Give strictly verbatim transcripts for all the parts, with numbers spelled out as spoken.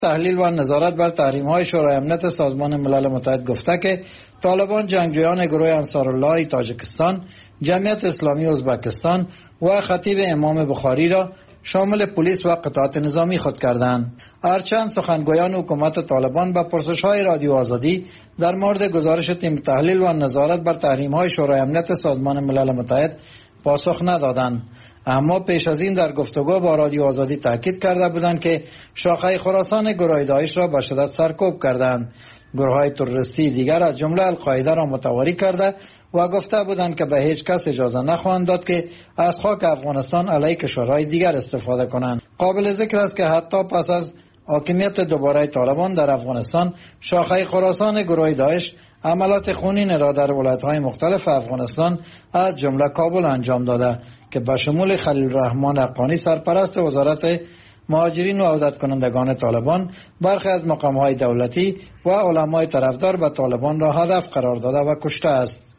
تحلیل و نظارت بر تحریم‌های شورای امنیت سازمان ملل متحد گفته که طالبان جنگجویان گروه انصارالله تاجیکستان، جمعیت اسلامی ازبکستان و خطیب امام بخاری را شامل پلیس و قطعات نظامی خود کردند. هرچند سخنگویان حکومت طالبان به پرسش‌های رادیو آزادی در مورد گزارش تیم تحلیل و نظارت بر تحریم‌های شورای امنیت سازمان ملل متحد پاسخ ندادند، اما پیش از این در گفتگو با رادیو آزادی تاکید کرده بودند که شاخه خراسان گروه داعش را به شدت سرکوب کردند. گروه‌های تروریستی دیگر از جمله القاعده را متواری کرده و گفته بودند که به هیچ کس اجازه نخواهند داد که از خاک افغانستان علیه کشورهای دیگر استفاده کنند. قابل ذکر است که حتی پس از حاکمیت دوباره طالبان در افغانستان، شاخه خراسان گروه داعش عملات خونین را در ولایت‌های مختلف افغانستان از جمله کابل انجام داده که به شمول خلیل الرحمن حقانی سرپرست وزارت مهاجرین و عودت کنندگان طالبان، برخی از مقام‌های دولتی و علمای طرفدار به طالبان را هدف قرار داده و کشته است.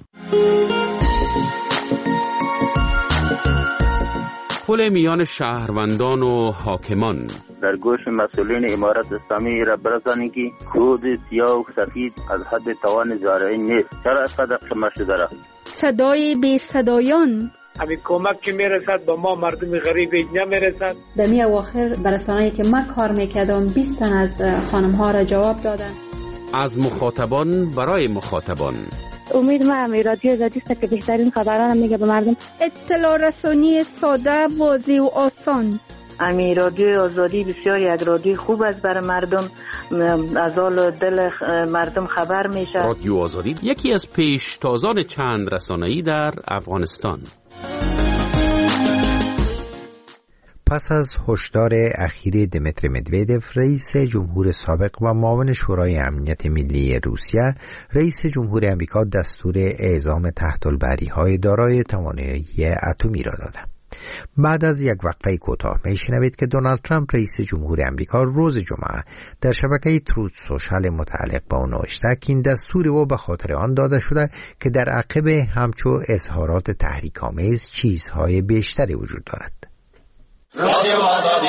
پل میان شهروندان و حاکمان در گوش مسئولین امارت اسلامی را برسانی که کود سیاه و سفید از حد توان زارعین نیست. چرا اینقدر قیمت شده را؟ صدای بی صدایان همین کمک که میرسد به ما مردم غریب نمیرسد. در می اواخر برسانه‌ای که من کار میکردم بیست تن از خانم ها را جواب دادن. از مخاطبان برای مخاطبان. امید ما هم رادیو آزادی است که بهترین خبران میگه به مردم. اطلاع رسانی ساده، واضح و آسان. امی رادیو آزادی بسیار یک رادیو خوب است برای مردم، از حال دل مردم خبر میشه. رادیو آزادی یکی از پیشتازان چند رسانه‌ای در افغانستان. پس از هشدار اخیر دمیتری مدویدف، رئیس جمهور سابق و معاون شورای امنیت ملی روسیه، رئیس جمهور امریکا دستور اعزام تحت البریهای دارای توانایی اتمی را داده. بعد از یک وقفه کوتاه میشنوید که دونالد ترامپ رئیس جمهور امریکا روز جمعه در شبکه تروت سوشال متعلق با او نوشته که این دستور او به خاطر آن داده شده که در عقب همچو اظهارات تحریک‌آمیز چیزهای بیشتری وجود دارد. رادیو آزادی.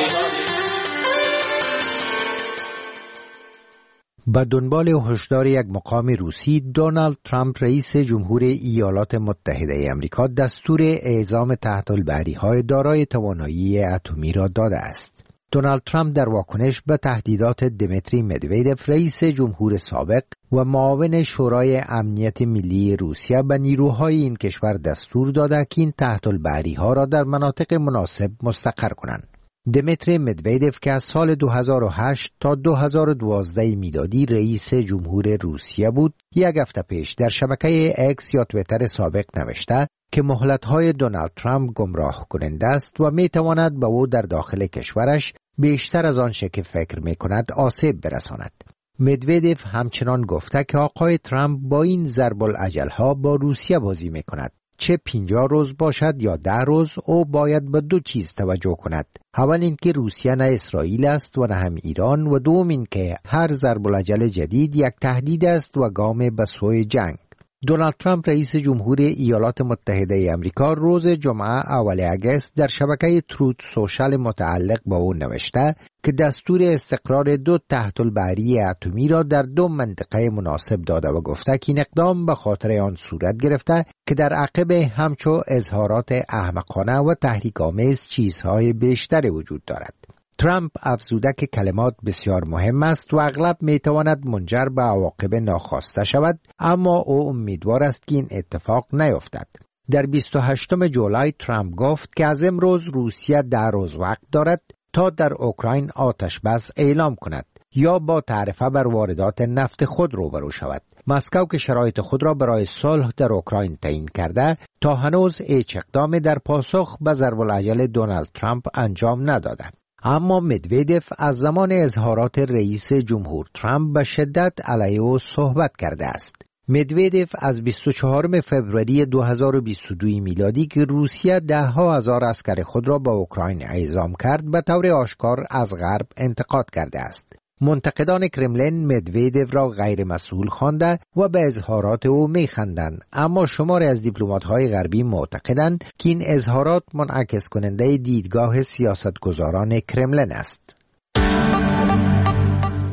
با دنبال هشدار یک مقام روسی، دونالد ترامپ رئیس جمهور ایالات متحده امریکا دستور اعزام تحت البریهای دارای توانایی اتمی را داده است. دونالد ترامپ در واکنش به تهدیدات دمیتری مدویدف، رئیس جمهور سابق و معاون شورای امنیت ملی روسیه، به نیروهای این کشور دستور داده که این تحت البریها را در مناطق مناسب مستقر کنند. دمیتری مدویدف که از سال دو هزار و هشت تا دو هزار و دوازده میلادی رئیس جمهور روسیه بود، یک هفته پیش در شبکه اکس یا تویتر سابق نوشته که مهلت‌های دونالد ترامپ گمراه کننده است و می‌تواند به او در داخل کشورش بیشتر از آنچه که فکر می‌کند آسیب برساند. مدویدف همچنان گفته که آقای ترامپ با این ضرب العجل‌ها با روسیه بازی می‌کند. چه پنجاه روز باشد یا ده روز، او باید به دو چیز توجه کند. اول این که روسیه نه اسرائیل است و نه هم ایران، و دوم این که هر ضرب العجل جدید یک تهدید است و گام به سوی جنگ. دونالد ترامپ رئیس جمهور ایالات متحده امریکا روز جمعه اول اگست در شبکه تروت سوشال متعلق با او نوشته که دستور استقرار دو تحت البری اتمی را در دو منطقه مناسب داده و گفته که این اقدام به خاطر آن صورت گرفته که در عقب همچو اظهارات احمقانه و تحریک‌آمیز چیزهای بیشتری وجود دارد. ترامپ افزوده که کلمات بسیار مهم است و اغلب میتواند منجر به عواقب ناخواسته شود، اما او امیدوار است که این اتفاق نیفتد. در بیست و هشتم جولای ترامپ گفت که از امروز روسیه ده روز وقت دارد تا در اوکراین آتش بس اعلام کند یا با تعرفه بر واردات نفت خود روبرو شود. مسکو که شرایط خود را برای صلح در اوکراین تعیین کرده، تا هنوز هیچ اقدام در پاسخ به ضرب العجل دونالد ترامپ انجام نداده. اما مدویدف از زمان اظهارات رئیس جمهور ترامپ به شدت علیه او صحبت کرده است. مدویدف از بیست و چهارم فوریه دو هزار و بیست و دو میلادی که روسیه ده ها هزار عسکر خود را به اوکراین اعزام کرد، به طور آشکار از غرب انتقاد کرده است. منتقدان کرملین مدویدف را غیر مسئول خوانده و به اظهارات او میخندند، اما شماری از دیپلمات‌های غربی معتقدند که این اظهارات منعکس کننده دیدگاه سیاستگزاران کرملین است.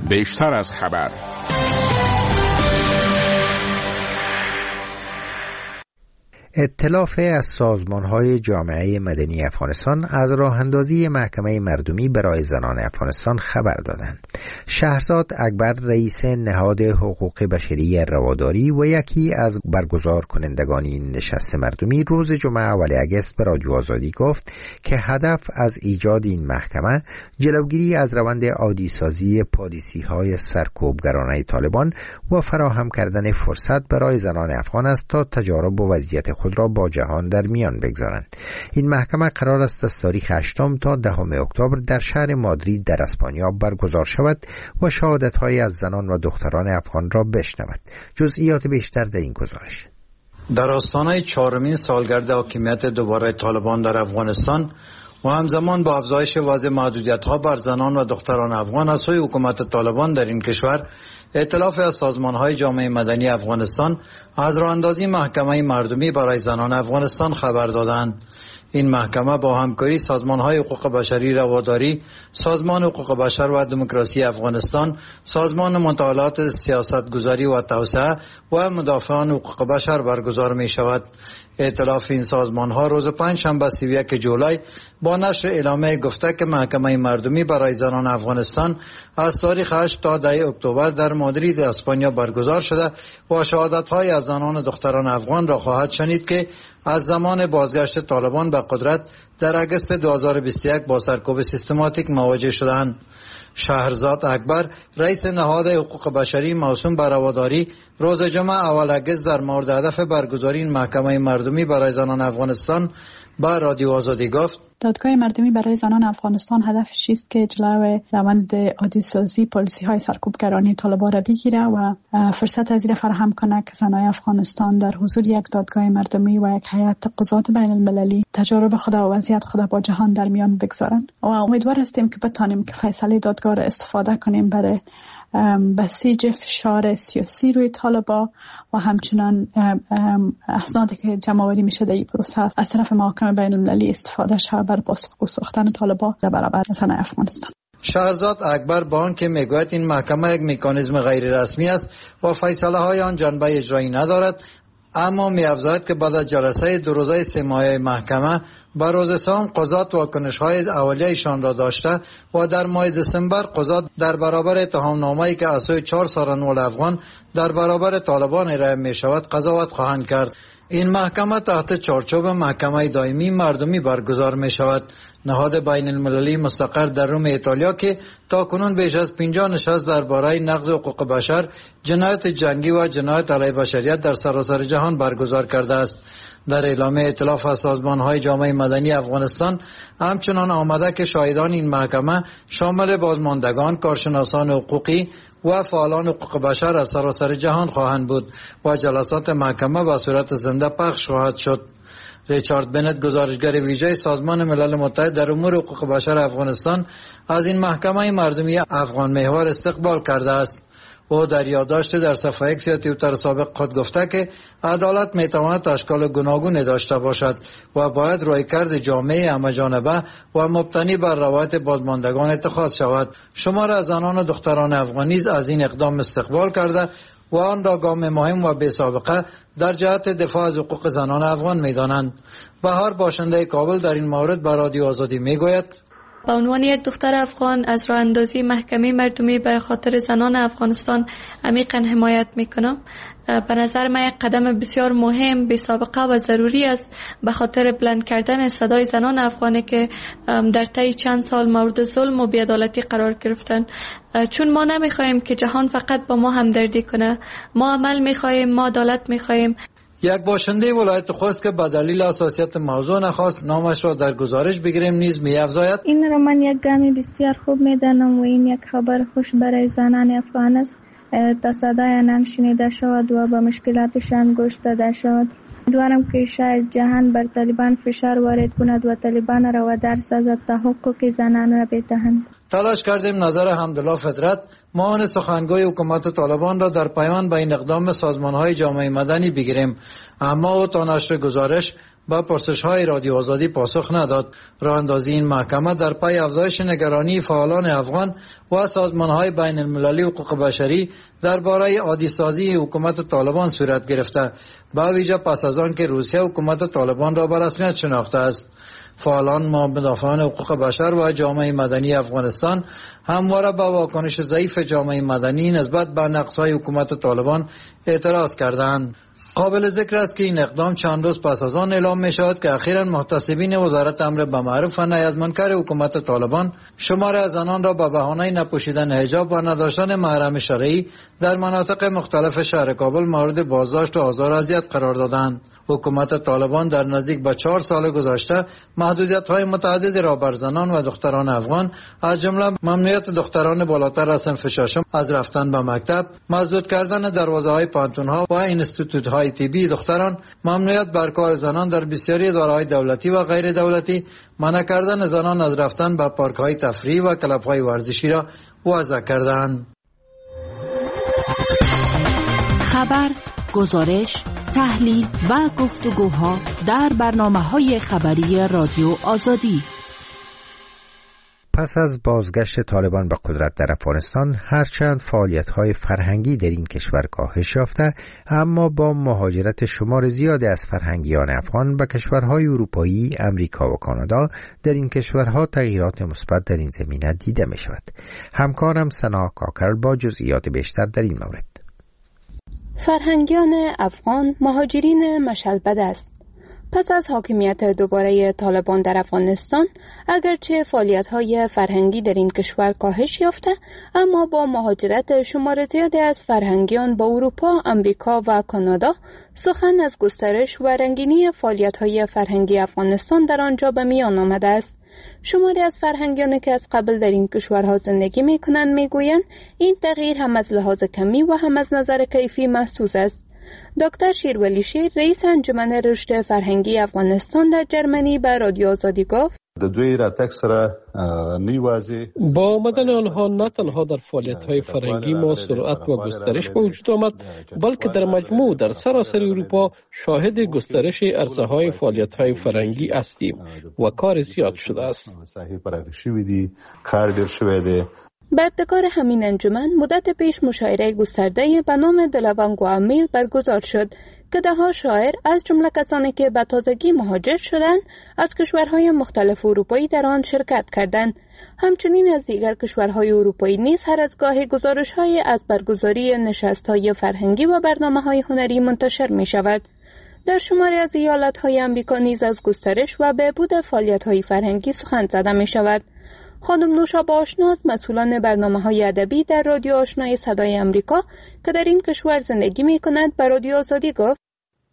بیشتر از خبر. ائتلاف از سازمان‌های جامعه مدنی افغانستان از راه اندازی محکمه مردمی برای زنان افغانستان خبر دادند. شهرزاد اکبر رئیس نهاد حقوق بشری رواداری و یکی از برگزار کنندگان این نشست مردمی روز جمعه اول اگست به رادیو آزادی گفت که هدف از ایجاد این محکمه جلوگیری از روند عادی‌سازی پالیسی‌های سرکوبگرانه طالبان و فراهم کردن فرصت برای زنان افغان است تا تجارب و وضعیت خود را با جهان در میان بگذارند. این محکمه قرار است از تاریخ هشتم تا دهم اکتبر در شهر مادرید در اسپانیا برگزار شود و شهادت‌های از زنان و دختران افغان را بشنود. جزئیات بیشتر در این گزارش. در آستانه چهارمین سالگرد حاکمیت دوباره طالبان در افغانستان و همزمان با افزایش وضع محدودیت‌ها بر زنان و دختران افغان از سوی حکومت طالبان در این کشور، ائتلاف از سازمان‌های جامعه مدنی افغانستان از راه اندازی محکمه مردمی برای زنان افغانستان خبر دادند. این محکمه با همکاری سازمان‌های حقوق بشری رواداری، سازمان حقوق بشر و دموکراسی افغانستان، سازمان مطالعات سیاستگذاری و توسعه و مدافعان حقوق بشر برگزار می‌شود. ائتلاف این سازمان‌ها روز پنجشنبه سی و یک جولای با نشر اعلامیه گفته که محکمه مردمی برای زنان افغانستان از تاریخ هشت تا ده اکتبر در مادرید اسپانیا برگزار شده و شهادت‌های از زنان و دختران افغان را خواهد شنید که از زمان بازگشت طالبان به قدرت در اگست دو هزار و بیست و یک با سرکوب سیستماتیک مواجه شدند. شهرزاد اکبر رئیس نهاد حقوق بشری موسوم به رواداری روز جمعه اول اگست در مورد هدف برگزاری این محکمه مردمی برای زنان افغانستان با رادیو آزادی گفت: دادگاه مردمی برای زنان افغانستان هدفش است که جلوی روند عادی‌سازی پالیسی‌های سرکوبگرانه طالبان را بگیره و فرصت از این فراهم کنه که زنان افغانستان در حضور یک دادگاه مردمی و یک هیئت قضات بین المللی تجارب خود و وضعیت خود با جهان در میان بگذارند و امیدوار هستیم که بتانیم که فیصله دادگاه را استفاده کنیم برای بسیج فشار سیاسی روی طالبان و همچنان اسنادی که جمع‌آوری میشه در این پروسه از طرف محاکم بین المللی استفاده شود برای پاسخگو ساختن طالبان در برابر زنان افغانستان. شهرزاد اکبر با آنکه میگوید این محکمه یک مکانیزم غیر رسمی است و فیصله های آن جنبه اجرایی ندارد، اما می‌افزاید که بعد از جلسه دو روزه سه ماهه محکمه بر روز سوم قضات واکنش‌های اولیه‌شان را داشته و در ماه دسامبر قضات در برابر اتهامنامه‌ای که از سوی چهار سرانول افغان در برابر طالبان ارائه می‌شود قضاوت خواهند کرد. این محکمه تحت چارچوب محکمه دائمی مردمی برگزار می‌شود. نهاد بین المللی مستقر در روم ایتالیا که تاکنون بیش از پنجاه نشست درباره نقض حقوق بشر، جنایت جنگی و جنایت علیه بشریت در سراسر جهان برگزار کرده است. در اعلامیه ائتلاف از سازمان‌های جامعه مدنی افغانستان همچنان آمده که شاهدان این محکمه شامل بازماندگان، کارشناسان حقوقی و فعالان حقوق بشر از سراسر جهان خواهند بود و جلسات محکمه به صورت زنده پخش خواهد شد. ریچارد بنت، گزارشگر ویژه سازمان ملل متحد در امور حقوق بشر افغانستان، از این محکمه مردمی افغان محور استقبال کرده است. او در یادداشت در صفحه اکس یا توییتر سابق خود گفته که عدالت میتواند اشکال گوناگونی داشته باشد و باید رویکرد جامعه همه‌جانبه و مبتنی بر روایت بازماندگان اتخاذ شود. شمار از زنان و دختران افغانی از این اقدام استقبال کرده و آن را گام مهم و بی سابقه در جهت دفاع از حقوق زنان افغان می‌دانند. بهار، باشنده کابل، در این مورد به رادیو آزادی میگوید: به عنوان یک دختر افغان از راه اندازی محکمه مردمی به خاطر زنان افغانستان عمیقاً حمایت میکنم. به نظر من یک قدم بسیار مهم، بی سابقه و ضروری است به خاطر بلند کردن صدای زنان افغانی که در طی چند سال مورد ظلم و بی‌عدالتی قرار گرفتن. چون ما نمیخواهیم که جهان فقط با ما همدردی کنه، ما عمل میخواهیم، ما عدالت میخواهیم. یک باشنده ولایت خوست که به دلیل حساسیت موضوع نخواست نامش را در گزارش بگیریم نیز می‌افزاید: این را من یک گام بسیار خوب می‌دانم و این یک خبر خوش برای زنان افغان است تا صدای آنان شنیده شود و به مشکلاتشان گوش داده شود. امیدوارم که شاید جهان بر طالبان فشار وارد کند و طالبان را وادار سازد تا حقوق زنان را بدهند. تلاش کردیم نظر حمدالله فطرت، معاون سخنگوی حکومت طالبان را در پیوند به این اقدام سازمان‌های جامعه مدنی بگیریم، اما او تا نشر گزارش با پرسش‌های رادیو آزادی پاسخ نداد. راه اندازی این محکمه در پی افزایش نگرانی فعالان افغان و سازمان‌های بین المللی حقوق بشری درباره عادی‌سازی حکومت طالبان صورت گرفته، با ویژه پس از آن که روسیه حکومت طالبان را به رسمیت شناخته است. فعالان مدافعان حقوق بشر و جامعه مدنی افغانستان همواره با واکنش ضعیف جامعه مدنی نسبت به نقص‌های حکومت طالبان اعتراض کردند. قابل ذکر است که این اقدام چند روز پس از آن اعلام می شود که اخیراً محتسبین وزارت امر بالمعروف و نهی از منکر حکومت طالبان شمار از زنان را به بهانه نپوشیدن حجاب و نداشتن محرم شرعی در مناطق مختلف شهر کابل مورد بازداشت و آزار و اذیت قرار دادند. حکومت طالبان در نزدیک به چهار سال گذشته محدودیت‌های متعددی را بر زنان و دختران افغان از جمله ممنوعیت دختران بالاتر از صنف ششم از رفتن به مکتب، مسدود کردن دروازه‌های پانتون‌ها و اینستیتوت‌های طبی دختران، ممنوعیت بر کار زنان در بسیاری اداره‌های دولتی و غیر دولتی، منع کردن زنان از رفتن به پارک‌های تفریحی و کلب‌های ورزشی را وضع کردند. خبر، گزارش، تحلیل و گفتگوها در برنامه‌های خبری رادیو آزادی. پس از بازگشت طالبان به قدرت در افغانستان، هرچند فعالیت‌های فرهنگی در این کشور کاهش یافته، اما با مهاجرت شمار زیادی از فرهنگیان افغان به کشورهای اروپایی، امریکا و کانادا، در این کشورها تغییرات مثبت در این زمینه دیده می‌شود. همکارم سنا کاکر با جزئیات بیشتر در این مورد. فرهنگیان افغان مهاجرین مشلبد است. پس از حاکمیت دوباره طالبان در افغانستان، اگرچه فعالیت‌های فرهنگی در این کشور کاهش یافته، اما با مهاجرت شمار زیادی از فرهنگیان به اروپا، امریکا و کانادا، سخن از گسترش و رنگینی فعالیت‌های فرهنگی افغانستان در آنجا به میان آمده است. شماری از فرهنگیانی که از قبل در این کشورها زندگی می‌کنند می‌گویند این تغییر هم از لحاظ کمی و هم از نظر کیفی محسوس است. دکتر شیرولی شیر، رئیس انجمن رشد فرهنگی افغانستان در جرمنی، به رادیو آزادی گفت: د دوی راتګ سره نیوازي با آمدن آنها نه تنها در فعالیت‌های فرهنگی ما سرعت و گسترش به وجود آمد، بلکه در مجموع در سراسر اروپا شاهد گسترش عرصه‌های فعالیت‌های فرهنگی هستیم و کار زیاد شده است. به ابتکار همین انجمن مدت پیش مشاعره گسترده به نام دلوانگ و امیر برگزار شد که ده ها شاعر از جمله کسانی که به تازگی مهاجر شدند از کشورهای مختلف اروپایی در آن شرکت کردند. همچنین از دیگر کشورهای اروپایی نیز هر از گاهی گزارش‌های از برگزاری نشست‌های فرهنگی و برنامه‌های هنری منتشر می‌شود. در شماری از ایالت‌های آمریکا نیز از گسترش و بهبود فعالیت‌های فرهنگی سخن زده می‌شود. خانم نوشابه آشناس، مسئولان برنامه‌های ادبی در رادیو آشنای صدای آمریکا که در این کشور زندگی می‌کند، به رادیو آزادی گفت: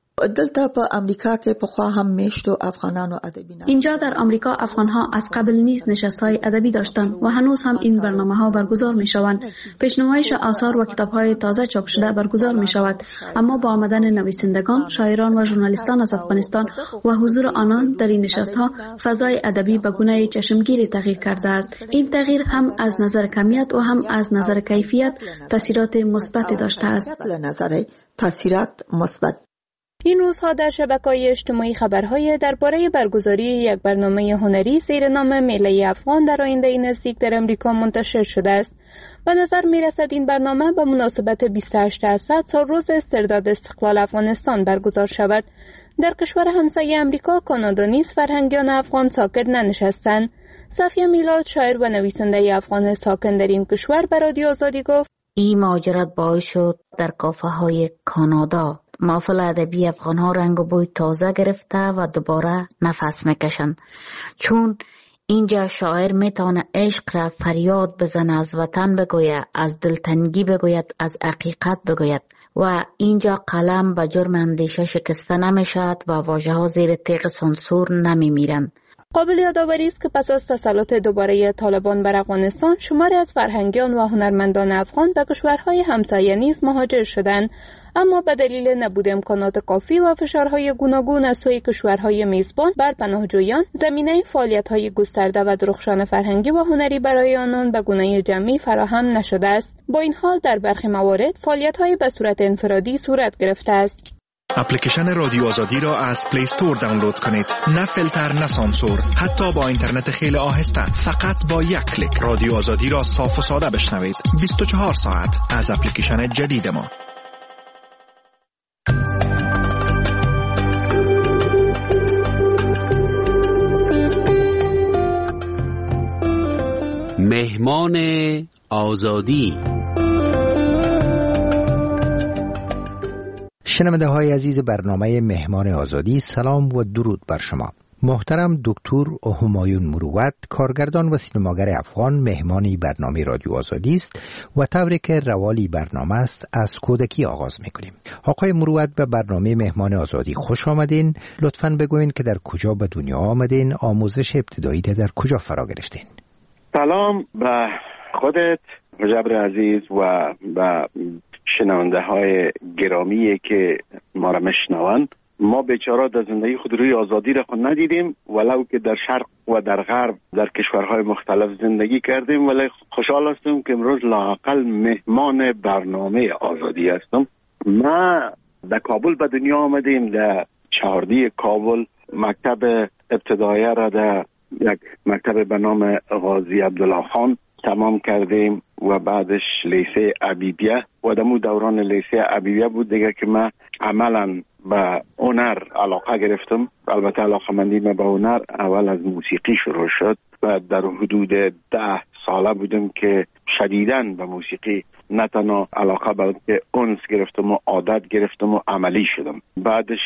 دلته په امریکا کې پخوا هم میشتو افغانانو ادبی نه. اینجا در آمریکا افغان‌ها از قبل نیز نشست‌های ادبی داشتند و هنوز هم این برنامه‌ها برگزار می‌شوند. پیش‌نمایش آثار و کتاب‌های تازه چاپ شده برگزار می‌شود، اما با آمدن نویسندگان، شاعران و ژورنالیستان از افغانستان و حضور آنان در این نشست‌ها، فضای ادبی به گونه چشمگیری تغییر کرده است. این تغییر هم از نظر کمیت و هم از نظر کیفیت تاثیرات مثبتی داشته است. از نظر تاثیرات مثبت. این روزها در شبکه‌های اجتماعی خبرهای درباره برگزاری یک برنامه هنری زیر نام میله افغان در آینده نزدیک در امریکا منتشر شده است. به نظر می‌رسد این برنامه به مناسبت بیست و هشت اسد سال روز استرداد استقلال افغانستان برگزار شود. در کشور همسایه امریکا، کانادا نیز فرهنگیان افغان ساکت ننشستند. صفیه میلاد، شاعر و نویسنده افغان ساکن در این کشور، به رادیو آزادی گفت: این مهاجرت باعث شد در کافه‌های کانادا محفل ادبی افغان‌ها رنگ و بوی تازه گرفته و دوباره نفس میکشند، چون اینجا شاعر میتونه عشق را فریاد بزنه، از وطن بگوید، از دلتنگی بگوید، از حقیقت بگوید و اینجا قلم به جرم اندیشه شکسته نمیشد و واژه ها زیر تیغ سانسور نمیمیرند. قابل یادآوری است که پس از تسلط دوباره طالبان بر افغانستان، شماری از فرهنگیان و هنرمندان افغان به کشورهای همسایه نیز مهاجر شدند، اما به دلیل نبود امکانات کافی و فشارهای گوناگون از سوی کشورهای میزبان بر پناهجویان، زمینه فعالیت‌های گسترده و درخشان فرهنگی و هنری برای آنان به گونه جمعی فراهم نشده است. با این حال در برخی موارد فعالیت‌های به صورت انفرادی صورت گرفته است. اپلیکیشن رادیو آزادی را از پلی استور دانلود کنید. نه فیلتر نه سانسور، حتی با اینترنت خیلی آهسته. فقط با یک کلیک رادیو آزادی را صاف و ساده بشنوید. بیست و چهار ساعت از اپلیکیشن جدید ما. مهمان آزادی. شنونده های عزیز برنامه مهمان آزادی، سلام و درود بر شما. محترم دکتر همایون مروت، کارگردان و سینماگر افغان، مهمانی برنامه رادیو آزادی است و طوری که روالی برنامه است از کودکی آغاز میکنیم. آقای مروت به برنامه مهمان آزادی خوش آمدین. لطفاً بگوین که در کجا به دنیا آمدین، آموزش ابتدایی در کجا فرا گرفتین؟ سلام به خودت مجبر عزیز و به شنونده های گرامی که ما را میشنوند. ما بیچاره در زندگی خود روی آزادی را خود ندیدیم، ولو که در شرق و در غرب در کشورهای مختلف زندگی کردیم، ولی خوشحال هستم که امروز لااقل مهمان برنامه آزادی هستم. ما در کابل به دنیا آمدیم، در چهاردی کابل مکتب ابتدایی را در یک مکتب به نام غازی عبدالله خان تمام کردیم و بعدش لیسه عبیبیه و دمو دوران لیسه عبیبیه بود دیگه که من عملا به هنر علاقه گرفتم. البته علاقه مندی من به هنر اول از موسیقی شروع شد و در حدود ده ساله بودم که شدیداً به موسیقی نه تنها علاقه بلکه انس گرفتم و عادت گرفتم و عملی شدم. بعدش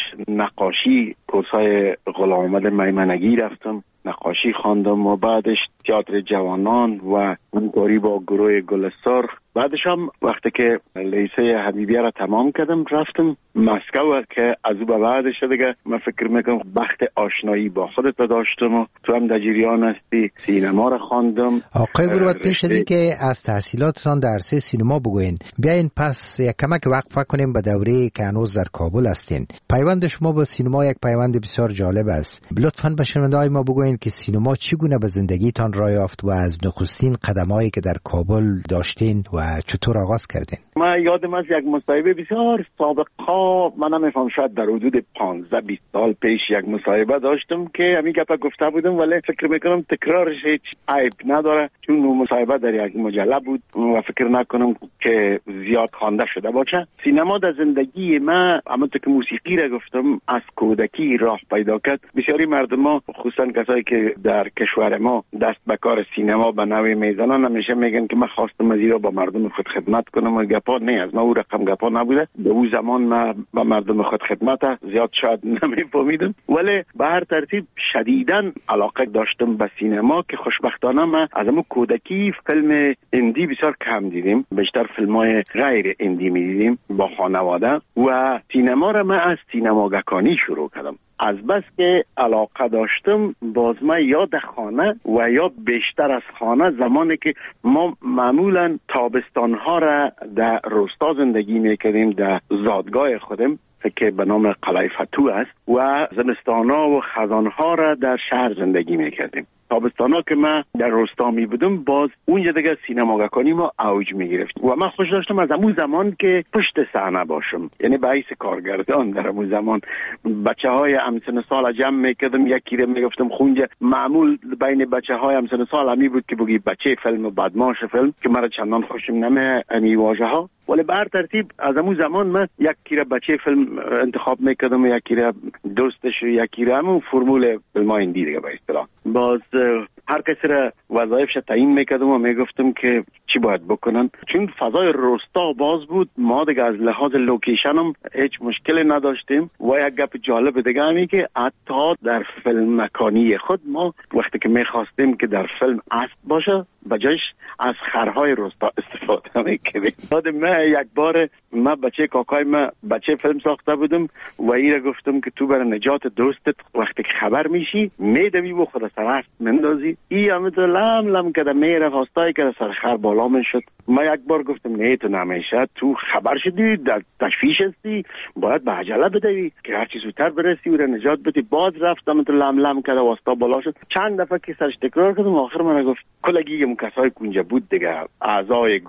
نقاشی کورسای غلام احمد میمنگی رفتم، نقاشی خواندم و بعدش تئاتر جوانان و همکاری با گروه گل سرخ. بعدش هم وقتی که لیسه حبیبیه را تمام کردم رفتم مسکو که از او به بعدش دیگه من فکر میکنم بخت آشنایی با خودت داشتم و تو هم در جریان هستی. سینما را خواندم. آقای مروت، پیش از اینکه از تحصیلاتتان در عرصه سینما بگوین، بیاین پس یک کمک وقفه کنیم به دوره که هنوز در کابل هستین. پیوند شما با سینما یک پیوند بسیار جالب است. لطفاً به شنونده‌های ما بگوین که سینما چگونه به زندگیتان راه یافت و از نخستین قدمایی که در کابل داشتین و چطور آغاز کردین؟ من یادم از یک مصاحبه بسیار سابقا، من نمیفهم شاید در حدود پانزده بیست سال پیش یک مصاحبه داشتم که همین گپ گفته بودم، ولی فکر میکنم تکرارش هیچ عیب نداره چون اون مصاحبه در یک مجله بود و فکر نکنم که زیاد خوانده شده باشه. سینما در زندگی من همونطور که موسیقی را گفتم از کودکی راه پیدا کرد. بسیاری مردم ها خصوصا کسایی که در کشور ما دست به کار سینما به نوعی میزنن همیشه میگن که من خواستم از ایرا با مردم خود خدمت کنم و گپا نه از ما او رقم گپا نبوده. به اون زمان من با مردم خود خدمت زیاد شاید نمیفهمیدم، ولی به هر ترتیب شدیداً علاقه داشتم به سینما که خوشبختانه من از همون کودکی فیلم اندی بسیار کم دیدیم، بیشتر فیلم‌های غیر اندی می‌دیدیم با خانواده و سینما را من از سینماگکانی شروع کردم. از بس که علاقه داشتم باز من یا در خانه و یا بیشتر از خانه، زمانی که ما معمولا تابستانها را در روستا زندگی میکردیم در زادگاه خودم که به نام قلعه فتو است و زمستانها و خزانها را در شهر زندگی میکردیم. تابستانا که من در روستا می بودم باز اونجا دیگه سینماگکانی ما اوج می گرفت و من خوش داشتم از همون زمان که پشت صحنه باشم، یعنی به حیث کارگردان در همون زمان بچه های همسن سال جمع میکردم، یکی رو میگفتم خونجا. معمول بین بچه های همسن سال همی بود که بگی بچه فیلم و بدماش فیلم که مرا چندان خوشم نمی امی واژه ها، ولی به هر ترتیب از همون زمان من یکی رو بچه فیلم انتخاب میکردم و یکی رو دوستش و یکی رو همون فرمول فیلم های اندی دیگه به اصطلاح. باز هر کسی را وظایفش تعیین میکردم و میگفتم که چی باید بکنن، چون فضای روستا باز بود. ما دیگه از لحاظ لوکیشن هم هیچ مشکلی نداشتیم و یک گپ جالب دیگه همی که حتی در فیلم مکانی خود ما وقتی که میخواستیم که در فیلم اسب باشه بجایش از خرهای روستا استفاده میکردیم. بعد من یک بار من بچه کاکای من بچه فیلم ساخته بودم و ایره گفتم که تو برای نجات دوستت وقتی که خبر میشی میدوی و خود سر اسب مندازی. ای همه تو لم لم کده میره خواستای که سر خر بالا من شد. من یک بار گفتم نه تو نمیشه، تو خبر شدی در تشویش هستی، باید به عجله بدوی که هرچی زودتر برسی و نجات بدی. باز رفتم تو لم لم کده واسطا بالا شد. چند دفعه که سرش تکرار کردم آخر من گفت کلگی اون کسای که اونجا بود دیگه اعضای گروپ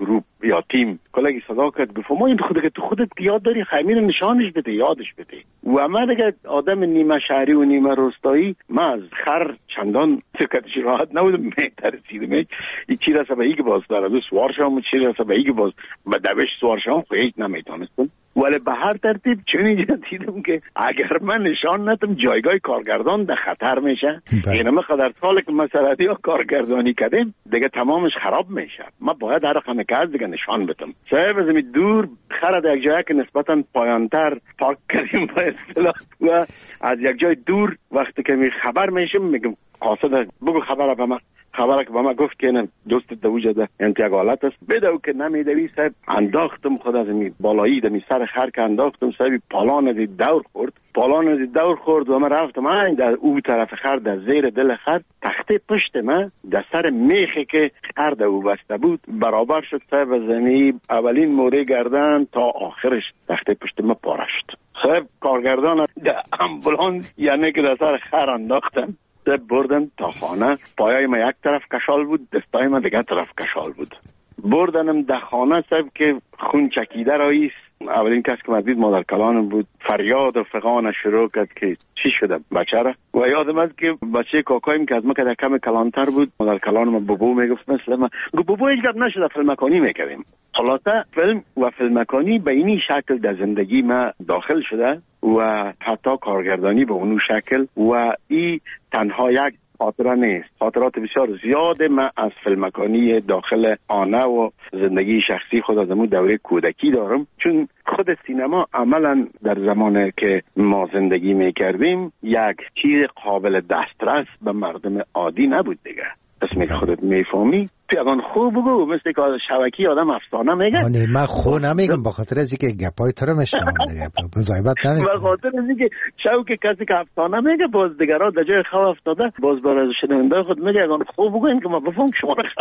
یا تیم کلاگی صدا کرد گفت ما این خودت تو خودت یاد داری خیمین نشانش بده یادش بده. و من دیگه آدم نیمه شهری و نیمه روستایی من از خر چندان سکتش راحت نبودم میترسیدم این چی رسه به ایگه باز داره دو سوار شام و چی رسه به ایگه باز به دوش سوار شام خیلی نمیتونستم. ولی به هر ترتیب چون اینجا دیدم که اگر من نشان ندم جایگاه کارگردان در خطر میشه. این همه قدر ساله که مسئله ها کارگردانی کردیم دیگه تمامش خراب میشه. من باید هر خانه که از دیگه نشان بدم. صاحب از می دور خر در یک جایی که نسبتا پایانتر پارک کردیم با اصطلاح و از یک جای دور وقتی که می خبر میشم میگم قاصد بگو خبر به من. خبره که با ما گفت که نه دوست دوجه ده انتیاگ حالت است بدو که نمیدوی صاحب انداختم خود از می بالایی دمی سر خر که انداختم صاحب پالان از دور خورد پالان از دور خورد و من رفتم این در او طرف خر در زیر دل خر تخته پشت من در سر میخی که خر در او بسته بود برابر شد صاحب از زمین اولین موره گردن تا آخرش تخته پشت من پاره شد. صاحب کارگردان در امبولانس یعنی که در سر خر انداختم بردن تا خانه. پایای ما یک طرف کشال بود دستای ما دیگه طرف کشال بود. بردنم در خانه صاحب که خون چکیده راییست. اولین کس که مدید مادر کلانم بود فریاد و فغان شروع کرد که چی شده بچه را. و یادم است که بچه کاکایم که از ما که در کم کلانتر بود مادر کلانم بابو میگفت مثل ما گفت بابو هیچ گپ نشده فیلمکانی میکردیم. خلاصه فیلم و فیلمکانی به اینی شکل در زندگی ما داخل شده و حتی کارگردانی به اونو شکل و ای تنها یک خاطره نیست. خاطرات بسیار زیاد من از فیلمکانی داخل آنه و زندگی شخصی خود از امون دوره کودکی دارم چون خود سینما عملا در زمانی که ما زندگی میکردیم یک چیز قابل دسترس به مردم عادی نبود دیگه. اسمی که خودت میفهمی پیغان خوب بگو مثل که شبکی آدم افسانه میگه. نه من خو نمیگم با خاطر از اینکه گپای تو رو میشنم دیگه مزایبت نمیگم. با خاطر از اینکه شو که کسی که افسانه میگه باز دیگرها در جای خواب افتاده باز برای شنونده خود میگه اگه خوب بگو این که ما بفهم شما رو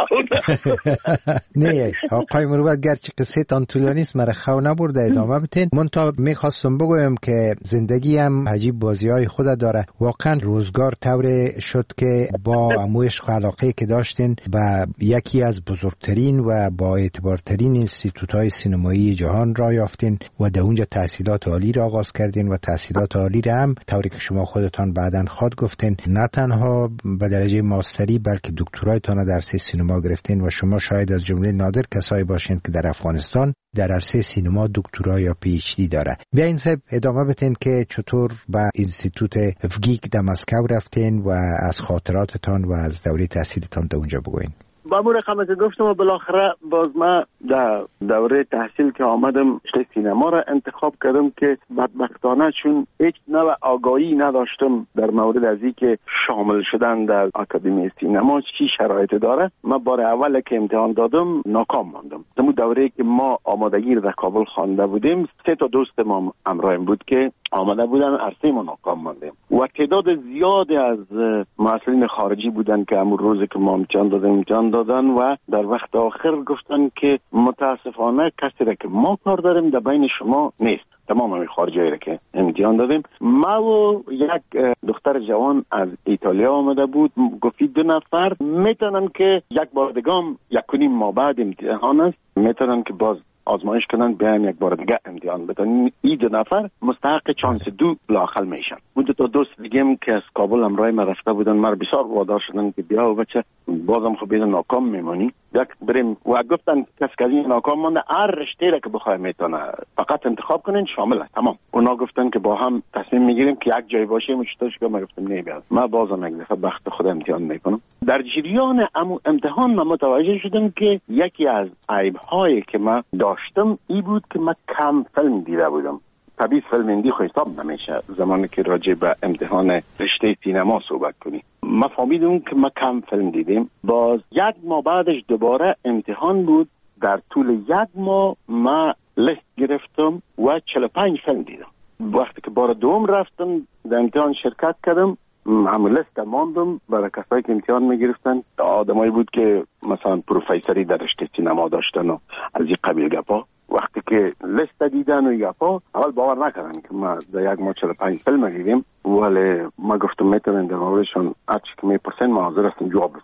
خو نه آقای مروت گرچه قصه تان طولانی است مرا خو نبرده ادامه بدین. من تا میخواستم بگویم که زندگی هم عجیب بازی‌های خود داره. واقعا روزگار طور شد که با عشق و علاقه که داشتین و یکی از بزرگترین و با اعتبارترین انستیتوت‌های سینمایی جهان را یافتین و در اونجا تحصیلات عالی را آغاز کردین و تحصیلات عالی را هم طوری که شما خودتان بعداً خود گفتین نه تنها به درجه ماستری بلکه دکترایتان در عرصه سینما گرفتین و شما شاید از جمله نادر کسایی باشین که در افغانستان در عرصه سینما دکترا یا پی اچ دی داره. بیاین صاحب ادامه بدین که چطور به انستیتوت افگیک در مسکو رفتین و از خاطراتتان و از دوره تحصیلتان در اونجا بگوین. با مو رقم که گفتم و بالاخره باز ما در دوره تحصیل که آمدم رشته سینما را انتخاب کردم که بدبختانه چون هیچ نوع آگاهی نداشتم در مورد از این که شامل شدن در آکادمی سینما چی شرایط داره. ما بار اول که امتحان دادم ناکام ماندم. در دوره که ما آمادگی را در کابل خوانده بودیم سه تا دوست ما همراهیم بود که آماده بودن عرصه ما ناکام ماندیم و تعداد زیادی از مسئولین خارجی بودن که همون روزی که ما امتحان دادیم امتحان دادن و در وقت آخر گفتن که متاسفانه کسی را که ما کار داریم در بین شما نیست. تمام همین خارجی را که امتحان دادیم ما و یک دختر جوان از ایتالیا آمده بود گفتی دو نفر میتونن که یک بار دیگه یک کنیم ما بعد امتحان است میتونن که باز آزمایش کنن بیایم یک بار دیگه امتحان بدن. این دو نفر مستحق چانس دو لاخل میشن. اون دو تا دوست دیگه که از کابل همراه ما رفته بودن ما بسیار وادار شدن که بیا و بچه بازم خب بیدن ناکام میمانی یک بریم و گفتن کسی که این ناکام مانده هر رشته را که بخواه میتونه فقط انتخاب کنین شامل است تمام. اونا گفتن که با هم تصمیم میگیریم که یک جای باشه مشتاش که ما گفتم نه بیاد ما بازم یک دفعه بخت خود امتحان میکنم. در جریان امتحان ما متوجه شدم که یکی از عیب هایی که ما داشتم ای بود که من کم فیلم دیده بودم. طبیعی فیلم هندی خو حساب نمیشه زمانی که راجع به امتحان رشته سینما صحبت کنی. ما فهمیدم که ما کم فیلم دیدیم. باز یک ماه بعدش دوباره امتحان بود. در طول یک ماه ما لیست گرفتم و چهل و پنج فیلم دیدم. وقتی که بار دوم رفتم در امتحان شرکت کردم همون لیست ماندم برای کسایی که امتحان میگرفتن. آدمایی بود که مثلا پروفیسوری در رشته سینما داشتن و از این قبیل گپا. وقتی که لیست دیدن و گپا اول باور نکردن که ما در یک ماه چهل و پنج فیلم دیدیم ولی ما گفتم میتونن در موردشون هرچی که میپرسن ما حاضر هستم جواب بدم.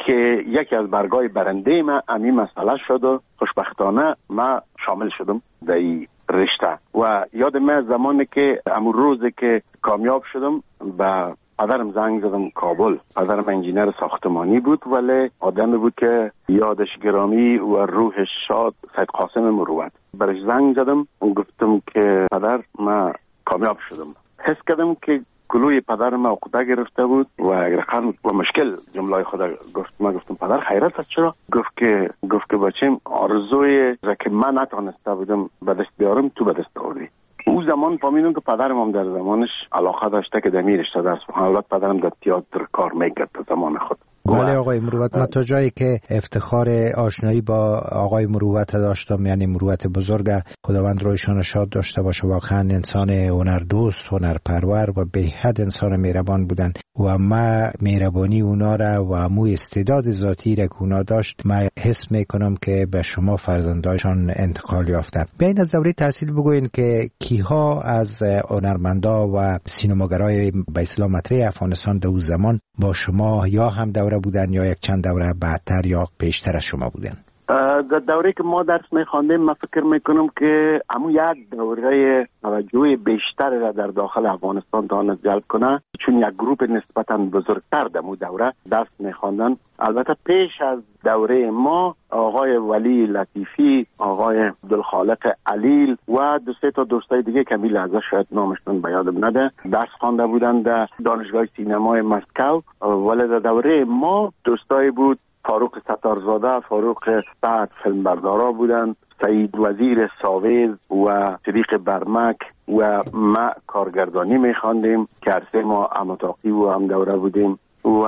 که یکی از برگای برنده ما امی مسئله شد و خوشبختانه ما شامل شدم در این رشته. و یاد من زمانی که امون روزی که کامیاب شدم به پدرم زنگ زدم کابل. پدرم انجینر ساختمانی بود ولی آدمی بود که یادش گرامی و روحش شاد، سید قاسم مروت. برش زنگ زدم و گفتم که پدر ما کامیاب شدم. حس کردم که کلوی پدرم عقده گرفته بود و رقم و مشکل جمله خدا گفت. ما گفتم پدر خیرت است چرا؟ گفت که گفت که بچم آرزوی را که من نتونسته بودم به دست بیارم تو به دست آوردی. او زمان فهمیدم که پدرم هم در زمانش علاقه داشته که دمی رشته درس بخونه. البته پدرم در تئاتر کار میکرد در زمان خود. بله آقای مروت، من تا جایی که افتخار آشنایی با آقای مروت داشتم، یعنی مروت بزرگ، خداوند رویشان شاد داشته باشه، واقعا انسان هنردوست، هنرپرور و به حد انسان مهربان بودن و ما مهربانی اونا را و مو استعداد ذاتی را که اونا داشت ما حس میکنم که به شما فرزندایشان انتقال یافته. بیاین از دوره تحصیل بگوین که کیها از هنرمندا و سینماگرای به اصطلاح مطرح افغانستان در اون زمان با شما یا هم دوره بودن یا یک چند دوره بعدتر یا پیشتر از شما بودن؟ در دوره که ما درس میخواندیم من فکر میکنم که همون یک دوره توجه بیشتر را در داخل افغانستان تواند جلب کنه، چون یک گروپ نسبتا بزرگتر در اون دوره درس میخواندن. البته پیش از دوره ما آقای ولی لطیفی، آقای عبدالخالق علیل و دو سه تا دوستای دیگه که می لحظه شاید نامشون به یادم نده درس خوانده بودن در دانشگاه سینمای مسکو. ولی در دوره ما دوستای بود فاروق ستارزاده، فاروق سعد فیلمبردارا بودن، سعید وزیر ساویز و صدیق برمک و ما کارگردانی میخواندیم که عرصه ما اماتاقی و هم دوره بودیم و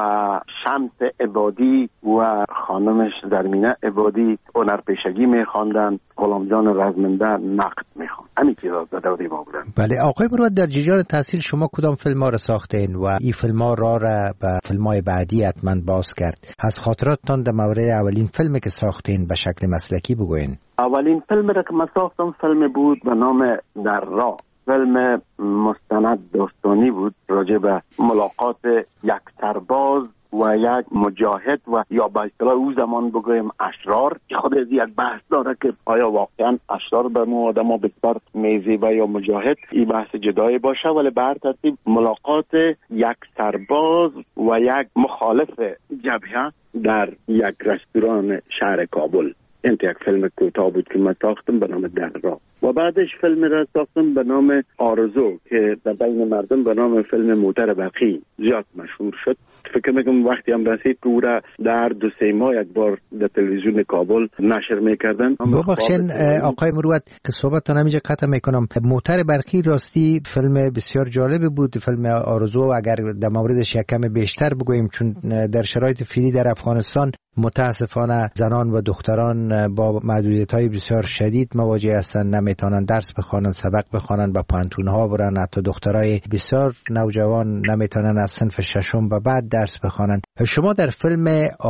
شمس عبادی و خانمش درمینه عبادی هنرپیشگی میخواندن، غلام جان رزمنده نقد میخواند. همین چیزا در دوره ما بودن. بله آقای مروت، در جریان تحصیل شما کدام فیلم ها را ساختین و این فیلم ها را را به فیلم های بعدی حتما باز کرد؟ از خاطراتتان در مورد اولین فیلمی که ساختین به شکل مسلکی بگوین. اولین فیلم را که من ساختم فیلم بود به نام در راه. فیلم مستند داستانی بود راجع به ملاقات یک سرباز و یک مجاهد و یا به اصطلاح او زمان بگویم اشرار. خود از یک بحث داره که آیا واقعا اشرار به نوع آدم ها بسیار میزیبه یا مجاهد، این بحث جدایی باشه. ولی به هر ترتیب ملاقات یک سرباز و یک مخالف جبهه در یک رستوران شهر کابل. این یک فیلم کوتاه بود که من ساختم به نام در راه و بعدش فیلم را ساختم به نام آرزو که در بین مردم به نام فیلم موتر برقی زیاد مشهور شد. فکر میکنم وقتی هم رسید که او را در دو سه ماه یک بار در تلویزیون کابل نشر میکردن. ببخشید آقای مروت که صحبتتون همینجا قطع میکنم. موتر برقی راستی فیلم بسیار جالب بود. فیلم آرزو اگر در موردش یک کم بیشتر بگوییم، چون در شرایط فعلی در افغانستان متاسفانه زنان و دختران با محدودیت‌های بسیار شدید مواجه هستند، نمیتونن درس بخوانن، سبق بخوانن، با پانتون‌ها برن. حتی دخترای بسیار نوجوان نمیتونن از صنف ششم به بعد درس بخوانن. شما در فیلم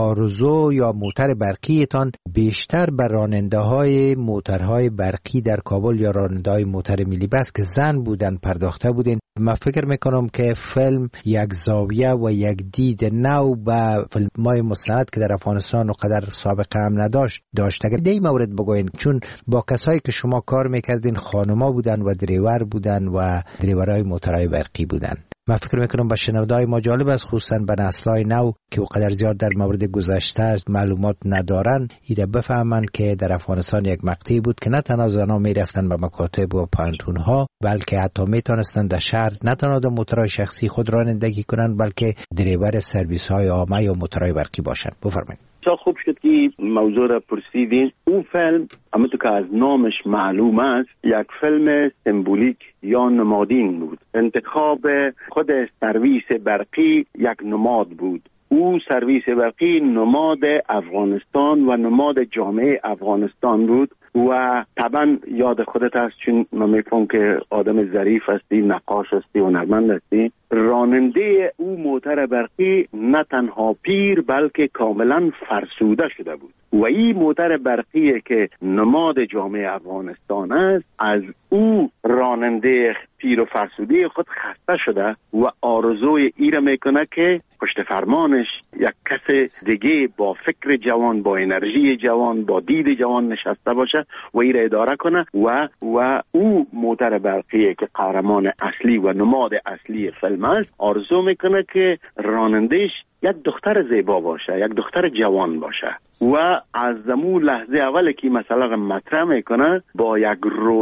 آرزو یا موتر برقیتان بیشتر بر راننده‌های موترهای برقی در کابل یا راننده‌های موتر ملی بس که زن بودن پرداخته بودین. من فکر میکنم که فیلم یک زاویه و یک دید نو به فیلم‌های مستند که در افغانستان و قدر سابقه هم نداشت داشت. اگر دی مورد بگوین، چون با کسایی که شما کار میکردین خانوما بودن و دریور بودن و دریورای موترهای برقی بودن. من فکر میکنم با شنونده‌های ما جالب است، خصوصا به نسل‌های نو که قدر زیاد در مورد گذشته معلومات ندارن، ایره بفهمن که در افغانستان یک مقطعی بود که نه تنها زن‌ها میرفتن به مکاتب و پانتون‌ها، بلکه حتی میتونستن در شهر نه تنها در موترهای شخصی خود رانندگی کنن، بلکه دریور سرویس‌های عامه یا موترهای برقی باشن. بفرمایید. چه خوب شد که موضوع را پرسیدین. اون فیلم همونطور که از نامش معلوم است یک فیلم سمبولیک یا نمادین بود. انتخاب خود سرویس برقی یک نماد بود. او سرویس برقی نماد افغانستان و نماد جامعه افغانستان بود و طبعا یاد خودت هست، چون من میفهم که آدم ظریف هستی، نقاش هستی، هنرمند هستی. راننده او موتر برقی نه تنها پیر بلکه کاملا فرسوده شده بود و این موتر برقی که نماد جامعه افغانستان است از او راننده پیر و فرسوده خود خسته شده و آرزوی ای را میکنه که پشت فرمانش یک کس دیگه با فکر جوان، با انرژی جوان، با دید جوان نشسته باشه و ای را اداره کنه و و او موتر برقی که قهرمان اصلی و نماد اصلی فیلم است آرزو میکنه که رانندهش یک دختر زیبا باشه، یک دختر جوان باشه و از زمون لحظه اول که مثلا مطرح میکنه با یک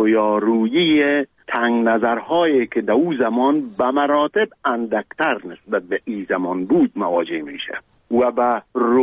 رویارویی تنگ نظرهایی که در او زمان به مراتب اندکتر نسبت به این زمان بود مواجه میشه و به